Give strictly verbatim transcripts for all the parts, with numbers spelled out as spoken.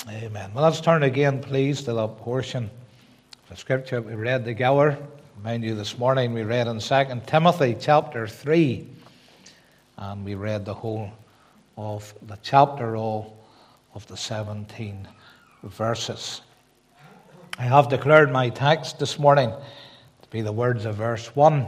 Amen. Well, let's turn again, please, to that portion of Scripture we read together. Mind you, this morning we read in Second Timothy chapter three, and we read the whole of the chapter, all of the seventeen verses. I have declared my text this morning to be the words of verse one,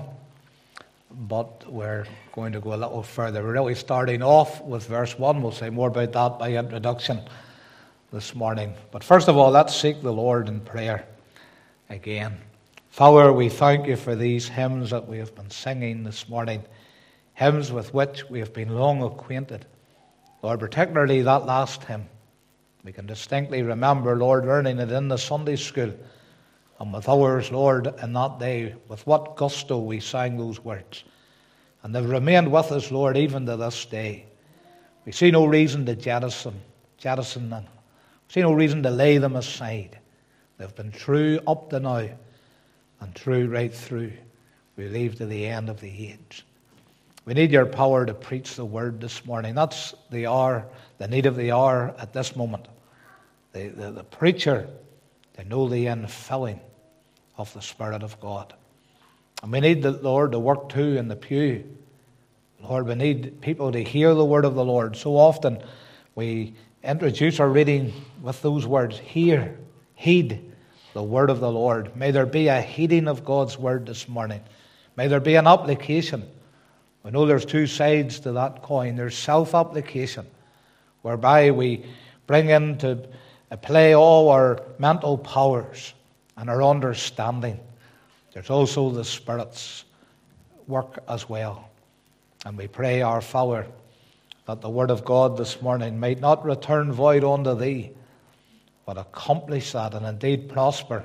but we're going to go a little further. We're really starting off with verse one. We'll say more about that by introduction this morning. But first of all, let's seek the Lord in prayer again. Father, we thank you for these hymns that we have been singing this morning, hymns with which we have been long acquainted. Lord, particularly that last hymn. We can distinctly remember, Lord, learning it in the Sunday school, and with others, Lord, in that day, with what gusto we sang those words. And they've remained with us, Lord, even to this day. We see no reason to jettison, jettison them. We see no reason to lay them aside. They've been true up to now, and true right through. We leave to the end of the age. We need your power to preach the word this morning. That's the hour, the need of the hour at this moment. The, the, the preacher, to know the infilling of the Spirit of God. And we need the Lord to work too in the pew. Lord, we need people to hear the word of the Lord. So often we introduce our reading with those words, hear, heed the word of the Lord. May there be a heeding of God's word this morning. May there be an application. We know there's two sides to that coin. There's self-application, whereby we bring into play all our mental powers and our understanding. There's also the Spirit's work as well. And we pray, our Father, that the word of God this morning might not return void unto thee, but accomplish that and indeed prosper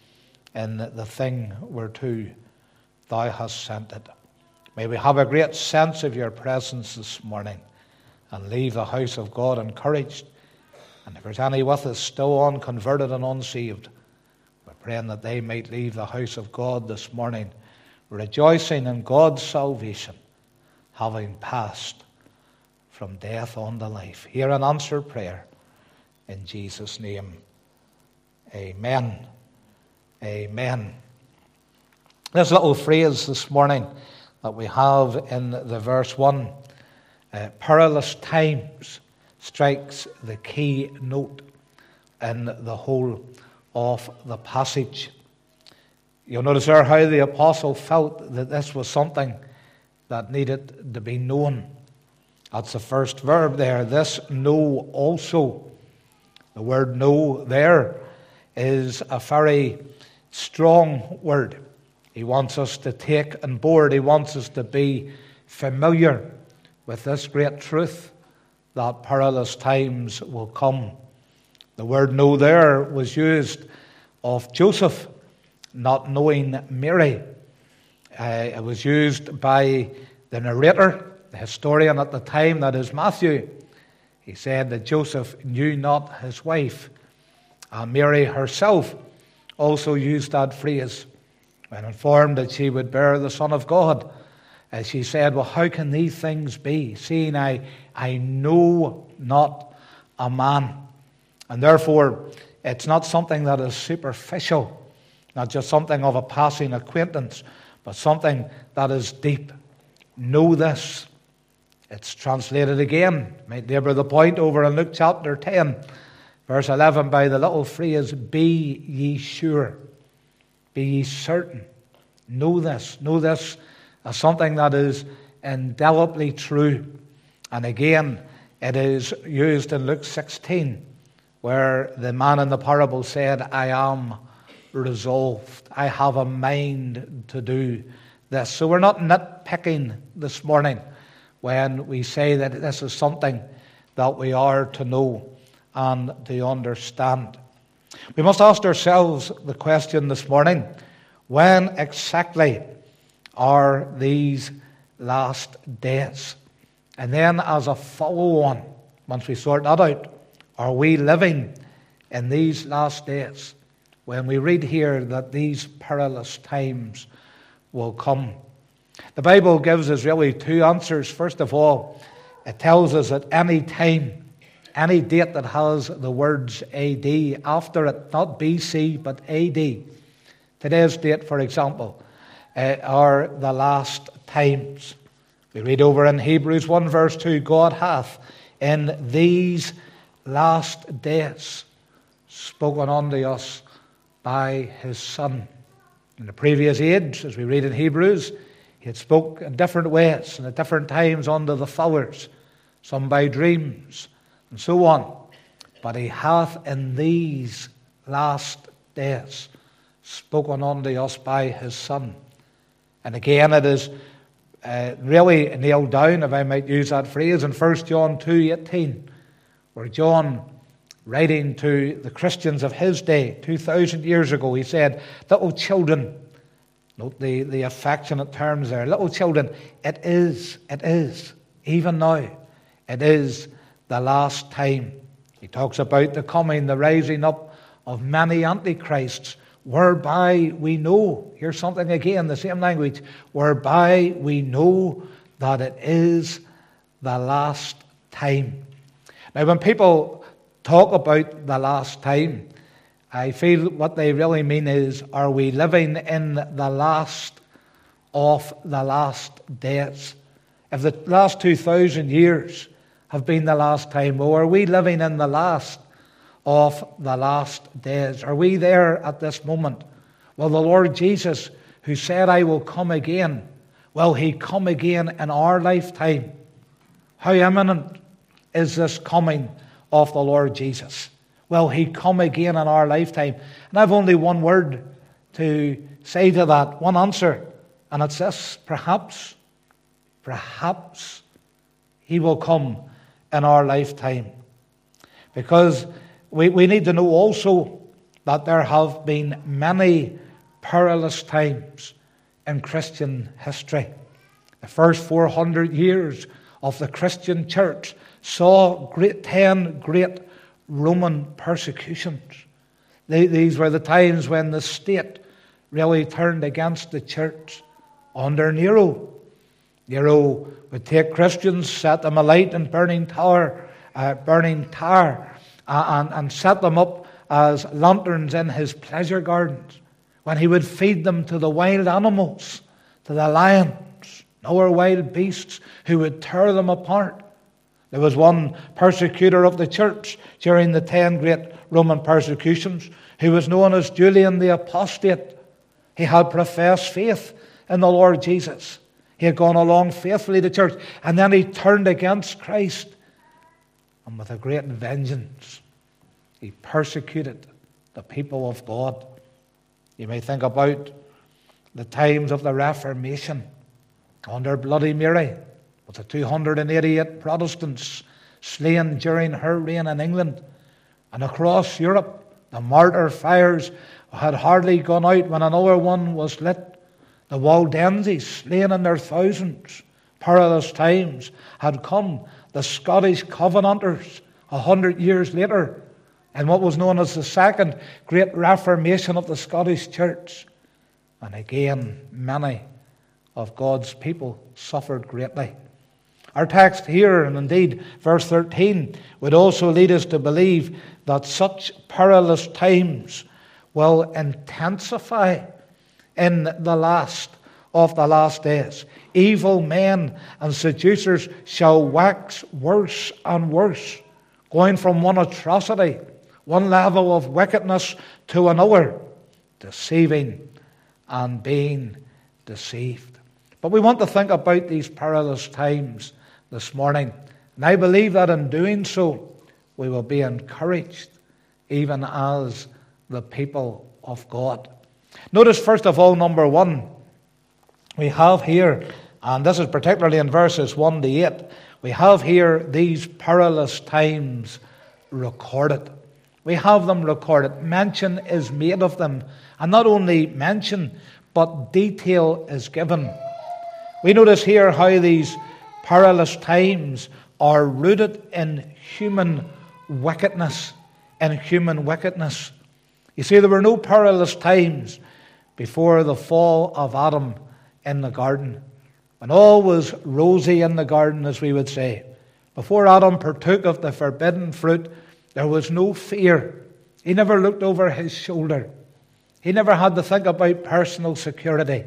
in the thing whereto thou hast sent it. May we have a great sense of your presence this morning and leave the house of God encouraged. And if there's any with us still unconverted and unsaved, we're praying that they might leave the house of God this morning rejoicing in God's salvation, having passed from death unto life. Hear and answer prayer in Jesus' name. Amen. Amen. This little phrase this morning that we have in the verse one, uh, perilous times, strikes the key note in the whole of the passage. You'll notice there how the apostle felt that this was something that needed to be known. That's the first verb there, this know also. The word know there is a very strong word. He wants us to take on board. He wants us to be familiar with this great truth that perilous times will come. The word know there was used of Joseph not knowing Mary. Uh, it was used by the narrator, the historian at the time, that is Matthew. He said that Joseph knew not his wife. And Mary herself also used that phrase when informed that she would bear the Son of God. As she said, well, how can these things be, seeing I, I know not a man? And therefore, it's not something that is superficial, not just something of a passing acquaintance, but something that is deep. Know this. It's translated again, might labour the point, over in Luke chapter ten, verse eleven, by the little phrase, be ye sure, be ye certain. Know this. Know this as something that is indelibly true. And again, it is used in Luke sixteen, where the man in the parable said, I am resolved. I have a mind to do this. So we're not nitpicking this morning when we say that this is something that we are to know and to understand. We must ask ourselves the question this morning, when exactly are these last days? And then as a follow-on, once we sort that out, are we living in these last days when we read here that these perilous times will come? The Bible gives us really two answers. First of all, it tells us at any time, any date that has the words A D after it, not B C, but A D. Today's date, for example, uh, are the last times. We read over in Hebrews one verse two, God hath in these last days spoken unto us by his Son. In the previous age, as we read in Hebrews, he had spoke in different ways and at different times unto the fathers, some by dreams, and so on. But he hath in these last days spoken unto us by his Son. And again, it is uh, really nailed down, if I might use that phrase, in First John two eighteen, where John, writing to the Christians of his day, two thousand years ago, he said, little children, note the, the affectionate terms there, little children, it is, it is, even now, it is the last time. He talks about the coming, the rising up of many antichrists, whereby we know, here's something again, the same language, whereby we know that it is the last time. Now, when people talk about the last time, I feel what they really mean is, are we living in the last of the last days? If the last two thousand years have been the last time, or are we living in the last of the last days? Are we there at this moment? Will the Lord Jesus, who said, I will come again, will he come again in our lifetime? How imminent is this coming of the Lord Jesus? Will he come again in our lifetime? And I have only one word to say to that, one answer, and it's this: perhaps, perhaps he will come in our lifetime. Because we, we need to know also that there have been many perilous times in Christian history. The first four hundred years of the Christian church saw great, ten great Roman persecutions. They, these were the times when the state really turned against the church under Nero. Nero would take Christians, set them alight in burning tar, uh, burning tar, uh, and, and set them up as lanterns in his pleasure gardens, when he would feed them to the wild animals, to the lions, and other wild beasts who would tear them apart. There was one persecutor of the church during the ten great Roman persecutions who was known as Julian the Apostate. He had professed faith in the Lord Jesus. He had gone along faithfully to church, and then he turned against Christ. And with a great vengeance, he persecuted the people of God. You may think about the times of the Reformation under Bloody Mary, with the two hundred eighty-eight Protestants slain during her reign in England. And across Europe, the martyr fires had hardly gone out when another one was lit. The Waldenses, slain in their thousands. Perilous times had come. The Scottish Covenanters, a hundred years later, in what was known as the Second Great Reformation of the Scottish Church. And again, many of God's people suffered greatly. Our text here, and indeed verse thirteen, would also lead us to believe that such perilous times will intensify in the last of the last days. Evil men and seducers shall wax worse and worse, going from one atrocity, one level of wickedness to another, deceiving and being deceived. But we want to think about these perilous times this morning. And I believe that in doing so, we will be encouraged, even as the people of God. Notice, first of all, number one, we have here, and this is particularly in verses one to eight, we have here these perilous times recorded. We have them recorded. Mention is made of them. And not only mention, but detail is given. We notice here how these perilous times are rooted in human wickedness. In human wickedness. You see, there were no perilous times before the fall of Adam in the garden, when all was rosy in the garden, as we would say. Before Adam partook of the forbidden fruit, there was no fear. He never looked over his shoulder. He never had to think about personal security.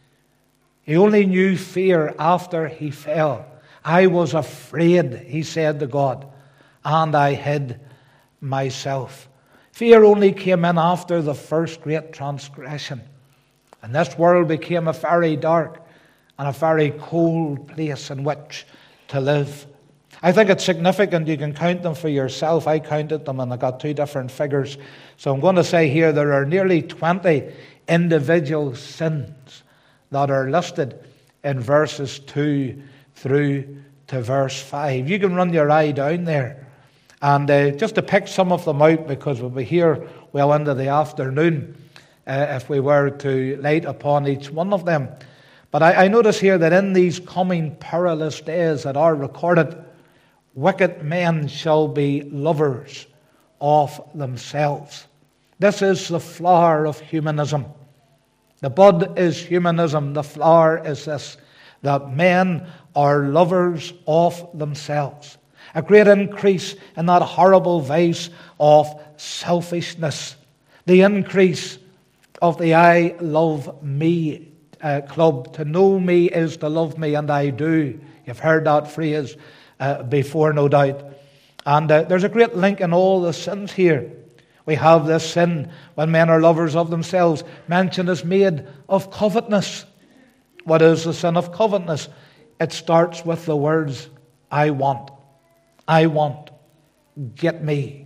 He only knew fear after he fell. I was afraid, he said to God, and I hid myself. Fear only came in after the first great transgression. And this world became a very dark and a very cold place in which to live. I think it's significant. You can count them for yourself. I counted them and I got two different figures. So I'm going to say here there are nearly twenty individual sins that are listed in verses two through to verse five. You can run your eye down there. And uh, just to pick some of them out, because we'll be here well into the afternoon uh, if we were to light upon each one of them. But I, I notice here that in these coming perilous days that are recorded, wicked men shall be lovers of themselves. This is the flower of humanism. The bud is humanism. The flower is this, that men are lovers of themselves. A great increase in that horrible vice of selfishness. The increase of the I love me uh, club. To know me is to love me, and I do. You've heard that phrase uh, before, no doubt. And uh, there's a great link in all the sins here. We have this sin when men are lovers of themselves. Mention is made of covetousness. What is the sin of covetousness? It starts with the words, I want. I want. Get me.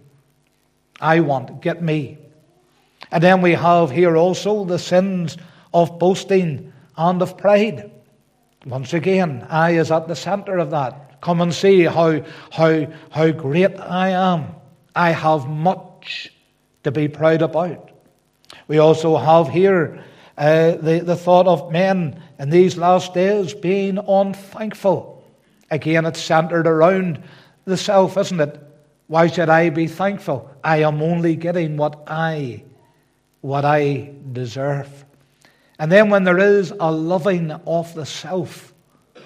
I want. Get me. And then we have here also the sins of boasting and of pride. Once again, I is at the center of that. Come and see how, how, how great I am. I have much to be proud about. We also have here uh, the, the thought of men in these last days being unthankful. Again, it's centered around the self, isn't it? Why should I be thankful? I am only getting what I, what I deserve. And then when there is a loving of the self,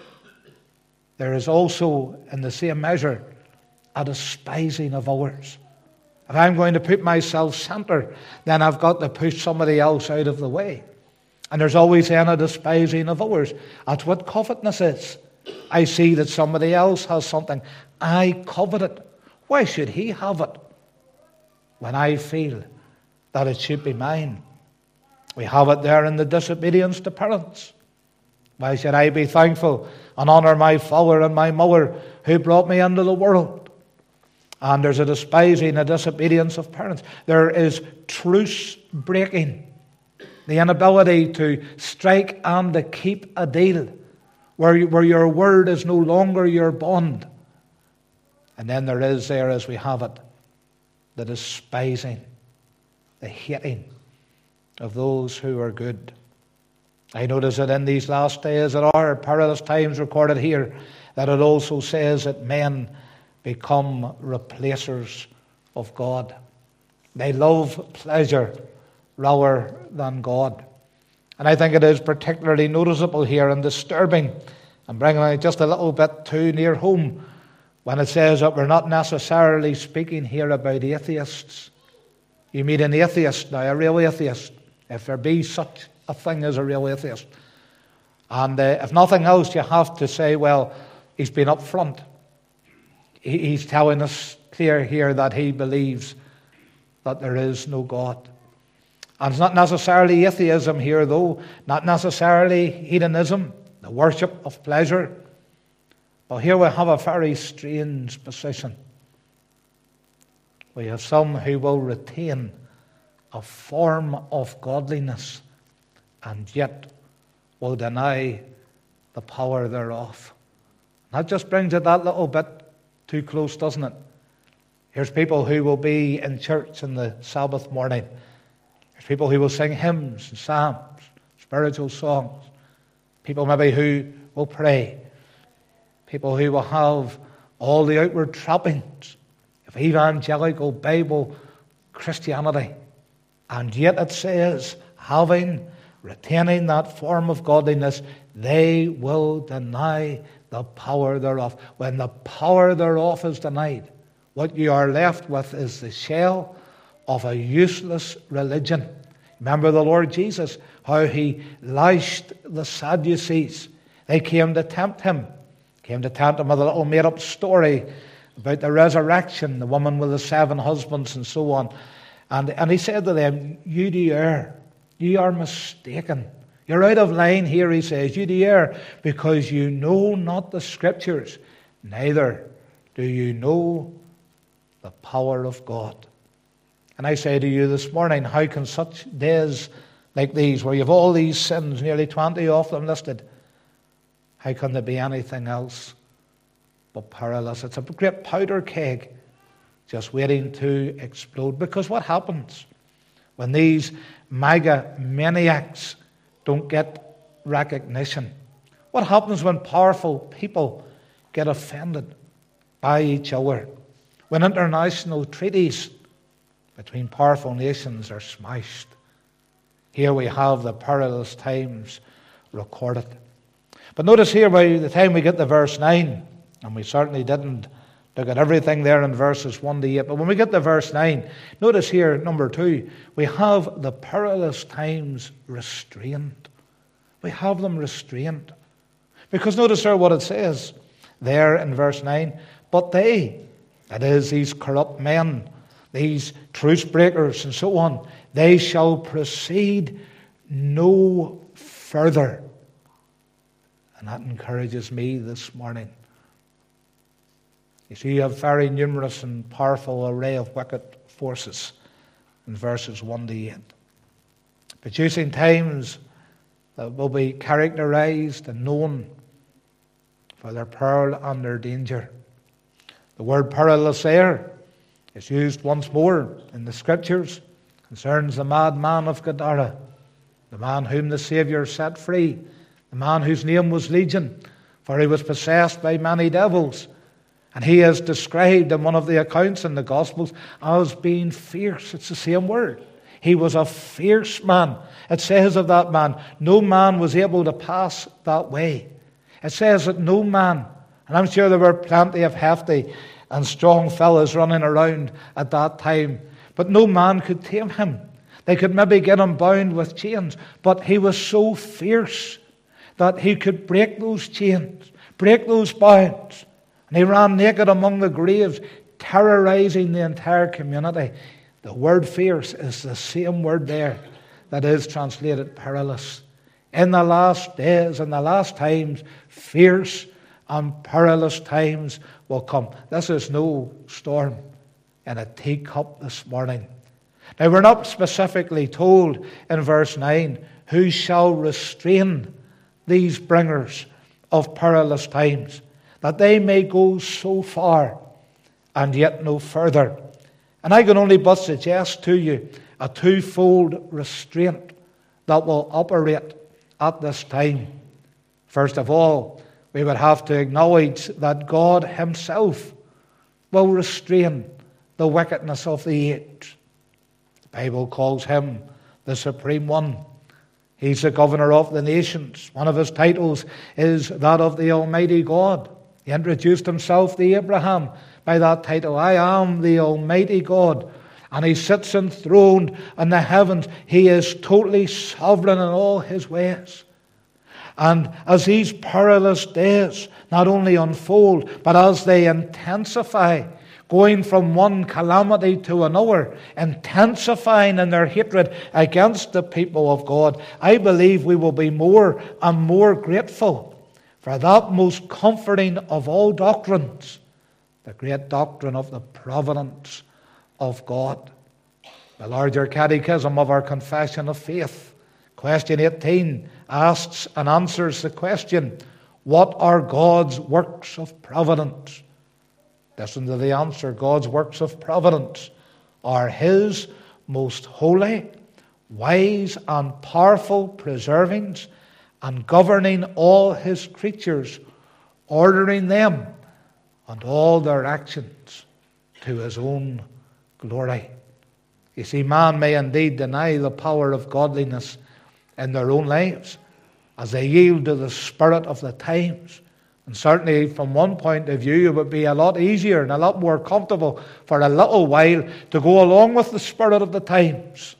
there is also, in the same measure, a despising of others. If I'm going to put myself center, then I've got to push somebody else out of the way. And there's always then a despising of others. That's what covetousness is. I see that somebody else has something. I covet it. Why should he have it when I feel that it should be mine? We have it there in the disobedience to parents. Why should I be thankful and honour my father and my mother who brought me into the world? And there's a despising, a disobedience of parents. There is truce breaking. The inability to strike and to keep a deal where, where your word is no longer your bond. And then there is there, as we have it, the despising, the hating of those who are good. I notice that in these last days, there are perilous times recorded here, that it also says that men become replacers of God. They love pleasure rather than God. And I think it is particularly noticeable here and disturbing, and bringing it just a little bit too near home, when it says that we're not necessarily speaking here about atheists. You meet an atheist, now a real atheist, if there be such a thing as a real atheist. And uh, if nothing else, you have to say, well, he's been up front. He, he's telling us clear here that he believes that there is no God. And it's not necessarily atheism here, though, not necessarily hedonism, the worship of pleasure. But here we have a very strange position. We have some who will retain a form of godliness and yet will deny the power thereof. That just brings it that little bit too close, doesn't it? Here's people who will be in church on the Sabbath morning. There's people who will sing hymns and psalms, spiritual songs. People maybe who will pray. People who will have all the outward trappings of evangelical Bible Christianity. And yet it says, having, retaining that form of godliness, they will deny the power thereof. When the power thereof is denied, what you are left with is the shell of a useless religion. Remember the Lord Jesus, how he lashed the Sadducees. They came to tempt him. Came to tempt him with a little made-up story about the resurrection, the woman with the seven husbands and so on. And, and he said to them, you do err. You are mistaken. You're out of line here, he says. You do err because you know not the Scriptures, neither do you know the power of God. And I say to you this morning, how can such days like these, where you have all these sins, nearly twenty of them listed, how can there be anything else but perilous? It's a great powder keg just waiting to explode. Because what happens when these mega maniacs don't get recognition? What happens when powerful people get offended by each other? When international treaties between powerful nations are smashed? Here we have the perilous times recorded. But notice here, by the time we get to verse nine, and we certainly didn't look at everything there in verses one to eight, but when we get to verse nine, notice here, number two, we have the perilous times restrained. We have them restrained. Because notice there what it says there in verse nine, but they, that is, these corrupt men, these truce breakers and so on, they shall proceed no further. And that encourages me this morning. You see, you have a very numerous and powerful array of wicked forces in verses one to eight, producing times that will be characterized and known for their peril and their danger. The word perilous there is used once more in the Scriptures. It concerns the madman of Gadara, the man whom the Saviour set free, the man whose name was Legion, for he was possessed by many devils. And he is described in one of the accounts in the Gospels as being fierce. It's the same word. He was a fierce man. It says of that man, no man was able to pass that way. It says that no man, and I'm sure there were plenty of hefty and strong fellows running around at that time, but no man could tame him. They could maybe get him bound with chains, but he was so fierce that he could break those chains, break those bonds. And he ran naked among the graves, terrorizing the entire community. The word fierce is the same word there that is translated perilous. In the last days, in the last times, fierce and perilous times will come. This is no storm in a teacup this morning. Now, we're not specifically told in verse nine who shall restrain these bringers of perilous times, that they may go so far and yet no further. And I can only but suggest to you a twofold restraint that will operate at this time. First of all, we would have to acknowledge that God himself will restrain the wickedness of the age. The Bible calls him the Supreme One. He's the governor of the nations. One of his titles is that of the Almighty God. He introduced himself to Abraham by that title, I am the Almighty God. And he sits enthroned in the heavens. He is totally sovereign in all his ways. And as these perilous days not only unfold, but as they intensify, going from one calamity to another, intensifying in their hatred against the people of God, I believe we will be more and more grateful for that most comforting of all doctrines, the great doctrine of the providence of God. The larger catechism of our Confession of Faith, question eighteen, asks and answers the question, what are God's works of providence? Listen to the answer. God's works of providence are his most holy, wise and powerful preservings and governing all his creatures, ordering them and all their actions to his own glory. You see, man may indeed deny the power of godliness in their own lives as they yield to the spirit of the times, And certainly from one point of view, it would be a lot easier and a lot more comfortable for a little while to go along with the spirit of the times.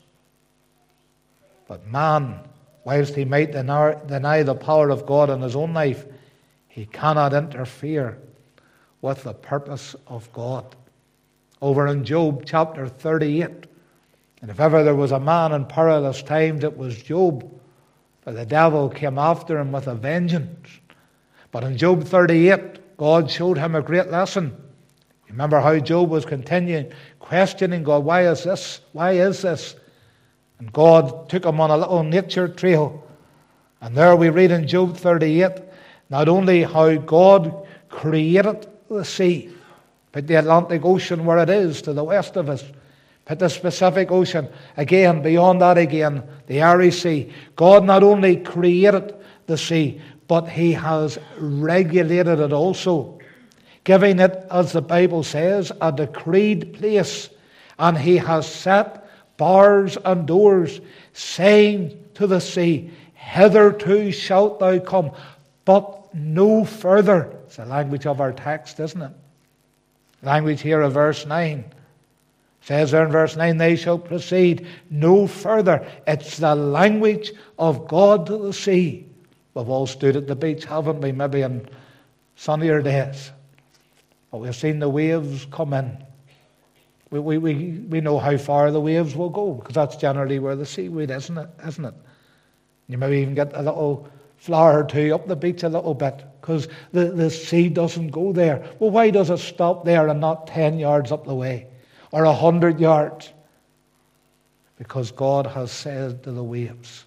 But man, whilst he might deny, deny the power of God in his own life, he cannot interfere with the purpose of God. Over in Job chapter thirty-eight, and if ever there was a man in perilous times, it was Job, for the devil came after him with a vengeance. But in Job thirty-eight, God showed him a great lesson. Remember how Job was continuing questioning God, why is this? Why is this? And God took him on a little nature trail. And there we read in Job thirty-eight, not only how God created the sea, put the Atlantic Ocean where it is to the west of us, put the Pacific Ocean, again, beyond that again, the Irish Sea. God not only created the sea, but he has regulated it also, giving it, as the Bible says, a decreed place. And he has set bars and doors, saying to the sea, hitherto shalt thou come, but no further. It's the language of our text, isn't it? Language here of verse nine. It says there in verse nine, they shall proceed no further. It's the language of God to the sea. We've all stood at the beach, haven't we? Maybe in sunnier days. But we've seen the waves come in. We, we, we, we know how far the waves will go, because that's generally where the seaweed is, isn't it? Isn't it? You maybe even get a little flower or two up the beach a little bit, because the, the sea doesn't go there. Well, why does it stop there and not ten yards up the way, or a hundred yards? Because God has said to the waves,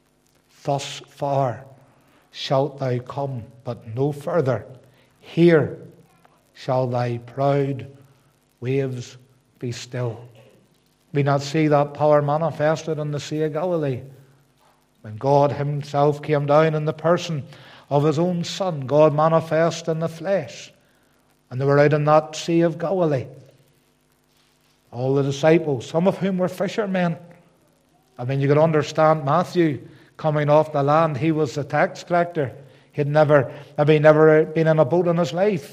thus far shalt thou come, but no further. Here shall thy proud waves be still. We not see that power manifested in the Sea of Galilee, when God himself came down in the person of his own Son, God manifest in the flesh. And they were out in that Sea of Galilee. All the disciples, some of whom were fishermen. I mean, you could understand Matthew coming off the land. He was a tax collector. He'd never, maybe never been in a boat in his life.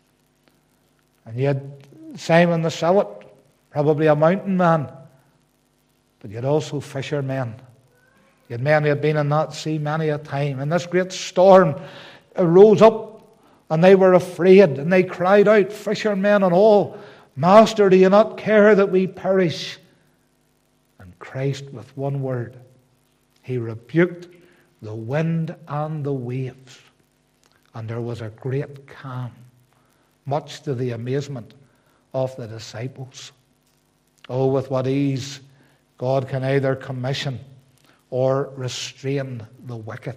And you had Simon the Zealot, probably a mountain man. But you had also fishermen. You had men who had been in that sea many a time. And this great storm rose up, and they were afraid, and they cried out, fishermen and all, Master, do you not care that we perish? And Christ, with one word, he rebuked the wind and the waves, and there was a great calm, much to the amazement of the disciples. Oh, with what ease God can either commission or restrain the wicked.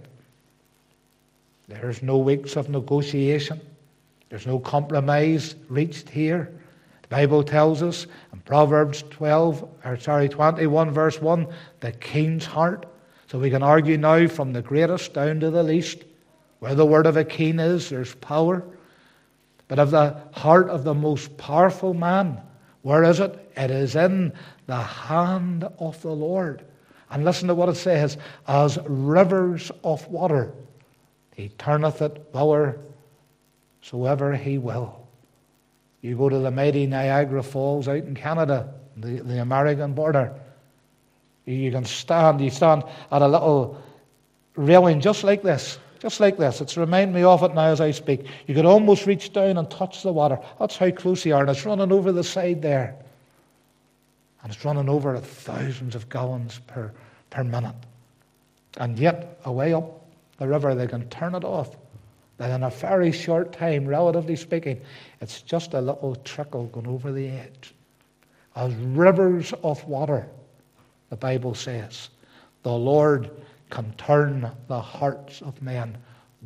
There's no weeks of negotiation. There's no compromise reached here. The Bible tells us in Proverbs twelve, or sorry, twenty-one verse one, the king's heart. So we can argue now from the greatest down to the least. Where the word of a king is, there's power. But of the heart of the most powerful man, where is it? It is in the hand of the Lord. And listen to what it says, as rivers of water, he turneth it whithersoever he will. You go to the mighty Niagara Falls out in Canada, the, the American border. You can stand, you stand at a little railing just like this, just like this. It's reminding me of it now as I speak. You could almost reach down and touch the water. That's how close you are, and it's running over the side there. And it's running over thousands of gallons per, per minute. And yet, away up the river, they can turn it off. And in a very short time, relatively speaking, it's just a little trickle going over the edge. As rivers of water, the Bible says, the Lord can turn the hearts of men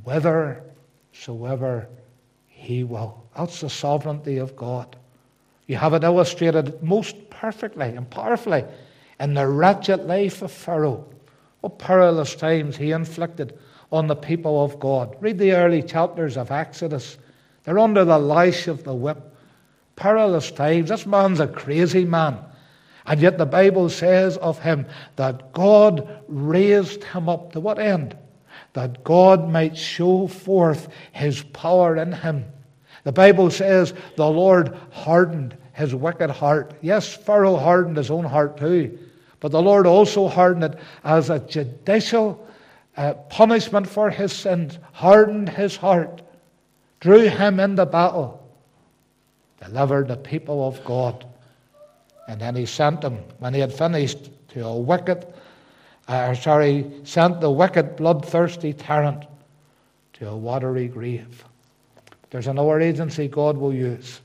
whithersoever he will. That's the sovereignty of God. You have it illustrated most perfectly and powerfully in the wretched life of Pharaoh. What perilous times he inflicted on the people of God. Read the early chapters of Exodus. They're under the lash of the whip. Perilous times. This man's a crazy man. And yet the Bible says of him that God raised him up. To what end? that God might show forth his power in him. The Bible says the Lord hardened his wicked heart. Yes, Pharaoh hardened his own heart too, but the Lord also hardened it as a judicial uh, punishment for his sins, hardened his heart, drew him into battle, delivered the people of God. And then he sent them, when he had finished, to a wicked, uh, sorry, sent the wicked, bloodthirsty tyrant to a watery grave. There's another agency God will use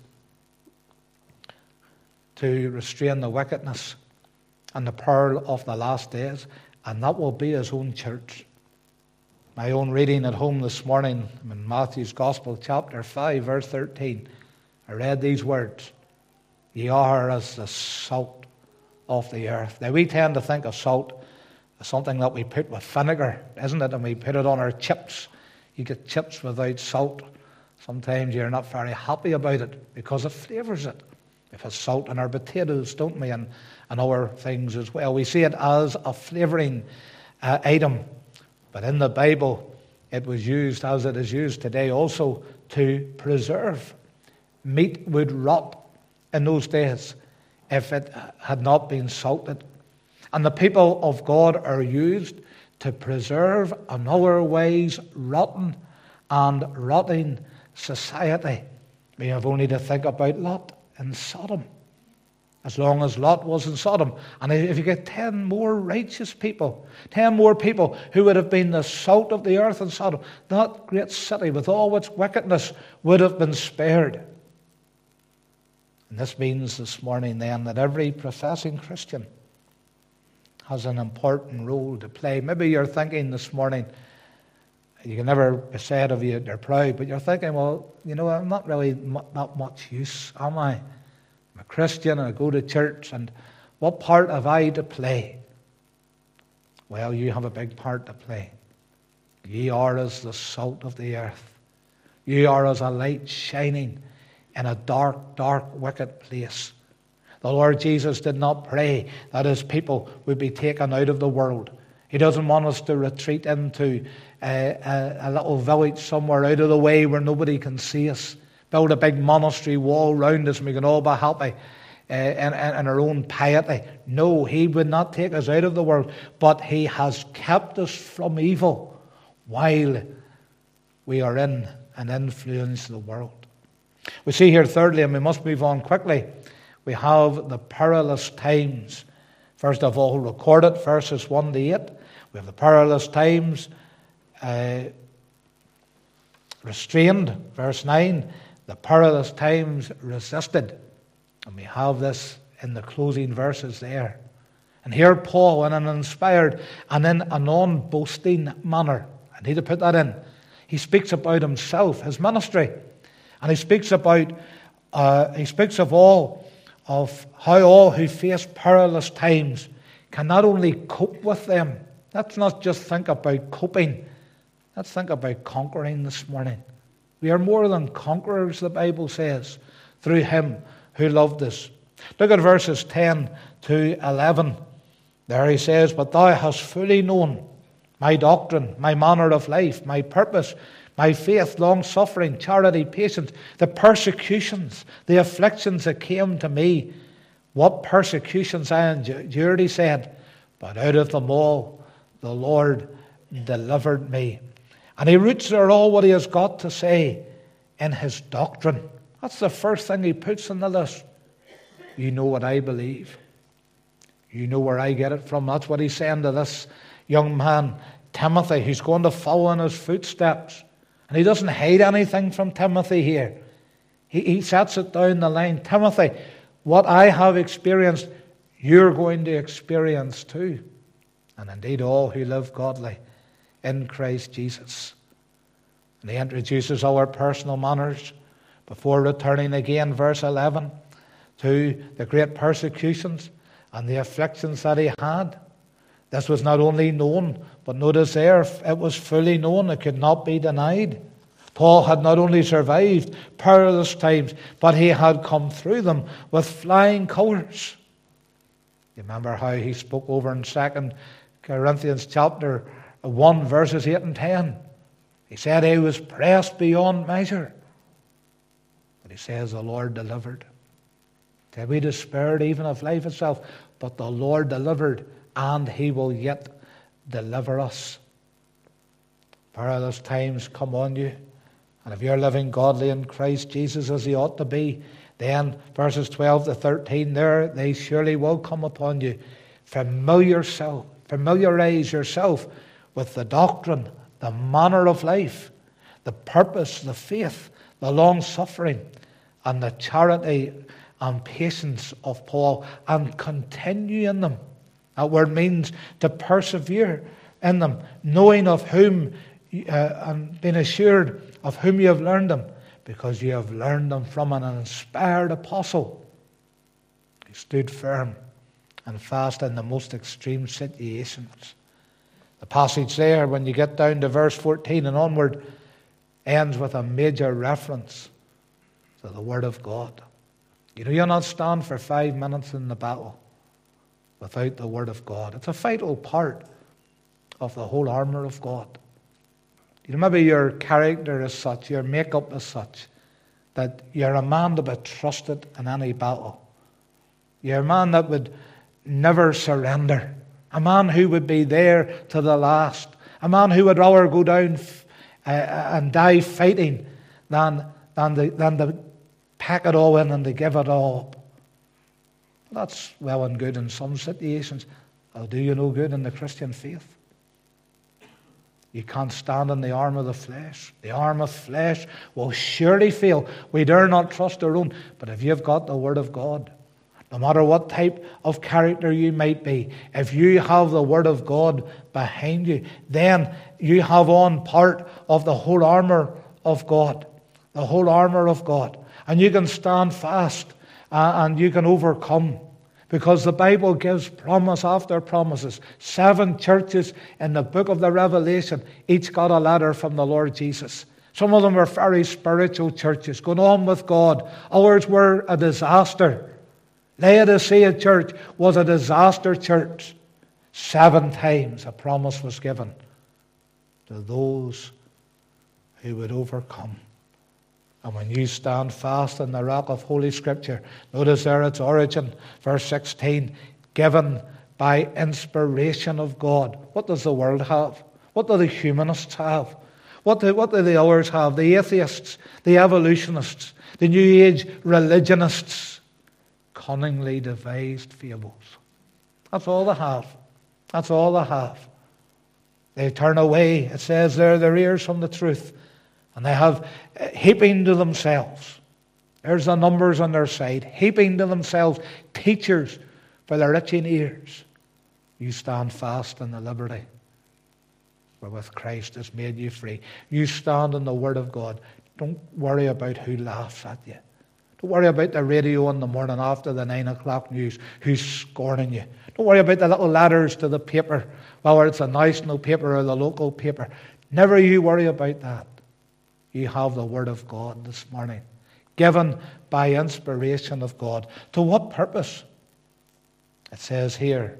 to restrain the wickedness and the peril of the last days, and that will be his own church. My own reading at home this morning in Matthew's Gospel, chapter five, verse thirteen, I read these words: "Ye are as the salt of the earth." Now, we tend to think of salt as something that we put with vinegar, isn't it? And we put it on our chips. You get chips without salt. Sometimes you're not very happy about it because it flavours it. If it's salt in our potatoes, don't we? And, and other things as well. We see it as a flavouring uh, item. But in the Bible, it was used, as it is used today, also to preserve. Meat would rot in those days if it had not been salted. And the people of God are used to preserve an otherwise rotten and rotting society. We have only to think about Lot in Sodom. As long as Lot was in Sodom. And if you get ten more righteous people, ten more people who would have been the salt of the earth in Sodom, that great city with all its wickedness would have been spared. And this means this morning then that every professing Christian has an important role to play. Maybe you're thinking this morning, you can never be said of you they're proud, but you're thinking, well, you know, I'm not really that much use, am I? I'm a Christian and I go to church, and what part have I to play? Well, you have a big part to play. Ye are as the salt of the earth. You are as a light shining in a dark, dark, wicked place. The Lord Jesus did not pray that his people would be taken out of the world. He doesn't want us to retreat into a, a, a little village somewhere out of the way where nobody can see us. Build a big monastery wall round us and we can all be happy uh, in, in our own piety. No, he would not take us out of the world, but he has kept us from evil while we are in and influence the world. We see here thirdly, and we must move on quickly, we have the perilous times. First of all, recorded, verses one to eight. We have the perilous times uh, restrained, verse nine. The perilous times resisted. And we have this in the closing verses there. And here Paul, in an inspired and in a non-boasting manner, I need to put that in, he speaks about himself, his ministry. And he speaks about, uh, he speaks of all, of how all who face perilous times can not only cope with them. Let's not just think about coping. Let's think about conquering this morning. We are more than conquerors, the Bible says, through him who loved us. Look at verses ten to eleven. There he says, "But thou hast fully known my doctrine, my manner of life, my purpose, my faith, long-suffering, charity, patience, the persecutions, the afflictions that came to me. What persecutions I endured," he said, "but out of them all the Lord delivered me." And he roots there all what he has got to say in his doctrine. That's the first thing he puts on the list. You know what I believe. You know where I get it from. That's what he's saying to this young man, Timothy, who's going to follow in his footsteps. And he doesn't hide anything from Timothy here. He, he sets it down the line. Timothy, what I have experienced, you're going to experience too. And indeed all who live godly in Christ Jesus. And he introduces our personal manners before returning again, verse eleven, to the great persecutions and the afflictions that he had. This was not only known, but notice there, it was fully known. It could not be denied. Paul had not only survived perilous times, but he had come through them with flying colours. You remember how he spoke over in Second Corinthians chapter one verses eight and ten. He said he was pressed beyond measure. But he says the Lord delivered. Till we despaired even of life itself, but the Lord delivered, and he will yet deliver us. Perilous times come on you, and if you're living godly in Christ Jesus as he ought to be, then verses twelve to thirteen there, they surely will come upon you. Familiar self, familiarize yourself with the doctrine, the manner of life, the purpose, the faith, the long-suffering, and the charity and patience of Paul, and continue in them. That word means to persevere in them, knowing of whom, uh, and being assured of whom you have learned them, because you have learned them from an inspired apostle. He stood firm and fast in the most extreme situations. The passage there, when you get down to verse fourteen and onward, ends with a major reference to the Word of God. You know, you'll not stand for five minutes in the battle without the Word of God. It's a vital part of the whole armour of God. You know, maybe your character is such, your makeup is such, that you're a man to be trusted in any battle. You're a man that would never surrender. A man who would be there to the last. A man who would rather go down uh, and die fighting than, than, the, than to pack it all in and to give it all up. That's well and good in some situations. It'll do you no good in the Christian faith. You can't stand in the arm of the flesh. The arm of flesh will surely fail. We dare not trust our own. But if you've got the Word of God, no matter what type of character you might be, if you have the Word of God behind you, then you have on part of the whole armour of God. The whole armour of God. And you can stand fast uh, and you can overcome. Because the Bible gives promise after promises. Seven churches in the book of the Revelation, each got a letter from the Lord Jesus. Some of them were very spiritual churches, going on with God. Others were a disaster. Laodicea church was a disaster church. Seven times a promise was given to those who would overcome. And when you stand fast in the rock of Holy Scripture, notice there its origin, verse sixteen, given by inspiration of God. What does the world have? What do the humanists have? What do, what do the others have? The atheists, the evolutionists, the New Age religionists, cunningly devised fables. That's all they have. That's all they have. They turn away, it says there, their ears from the truth. And they have heaping to themselves. There's the numbers on their side. Heaping to themselves teachers for their itching ears. You stand fast in the liberty wherewith Christ has made you free. You stand in the Word of God. Don't worry about who laughs at you. Don't worry about the radio in the morning after the nine o'clock news, who's scorning you. Don't worry about the little letters to the paper, whether it's a national paper or the local paper. Never you worry about that. You have the Word of God this morning, given by inspiration of God. To what purpose? It says here,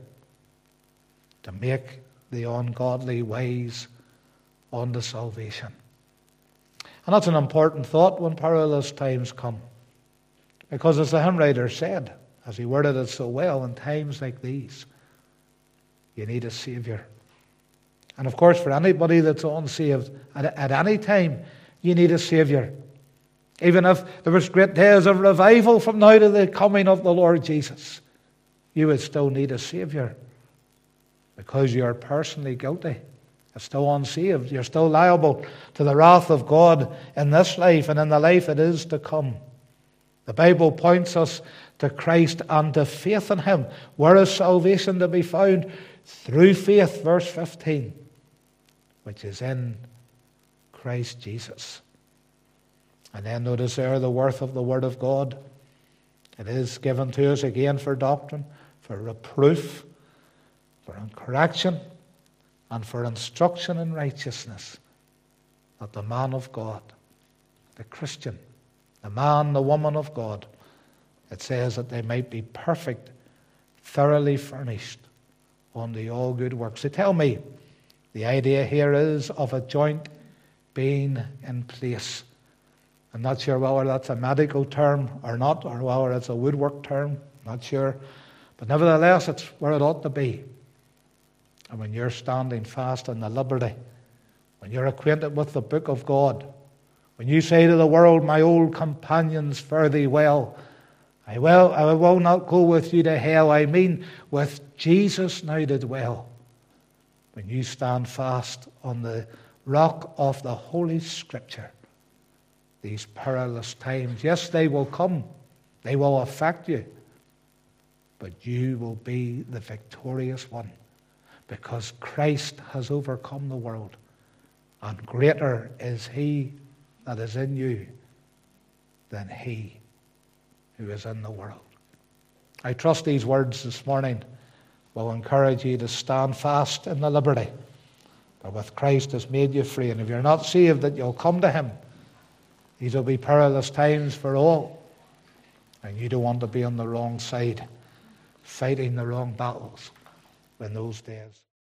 to make the ungodly wise unto salvation. And that's an important thought when perilous times come. Because as the hymn writer said, as he worded it so well, in times like these, you need a Saviour. And of course, for anybody that's unsaved, at, at any time, you need a Saviour. Even if there was great days of revival from now to the coming of the Lord Jesus, you would still need a Saviour. Because you are personally guilty. You're still unsaved. You're still liable to the wrath of God in this life and in the life that is to come. The Bible points us to Christ and to faith in Him. Where is salvation to be found? Through faith, verse fifteen, which is in Christ Jesus. And then notice there the worth of the Word of God. It is given to us again for doctrine, for reproof, for correction, and for instruction in righteousness. That the man of God, the Christian, the man, the woman of God, it says that they might be perfect, thoroughly furnished unto all good works. They tell me, The idea here is of a joint being in place. I'm not sure whether that's a medical term or not, or whether it's a woodwork term. Not sure. But nevertheless, it's where it ought to be. And when you're standing fast in the liberty, when you're acquainted with the book of God, when you say to the world, my old companions, fare thee well, I will, I will not go with you to hell. I mean, with Jesus now to dwell. When you stand fast on the rock of the Holy Scripture, these perilous times, yes, they will come. They will affect you. But you will be the victorious one, because Christ has overcome the world, and greater is he that is in you than he who is in the world. I trust these words this morning will encourage you to stand fast in the liberty wherewith Christ has made you free. And if you're not saved, that you'll come to him. These will be perilous times for all, and you don't want to be on the wrong side, fighting the wrong battles in those days.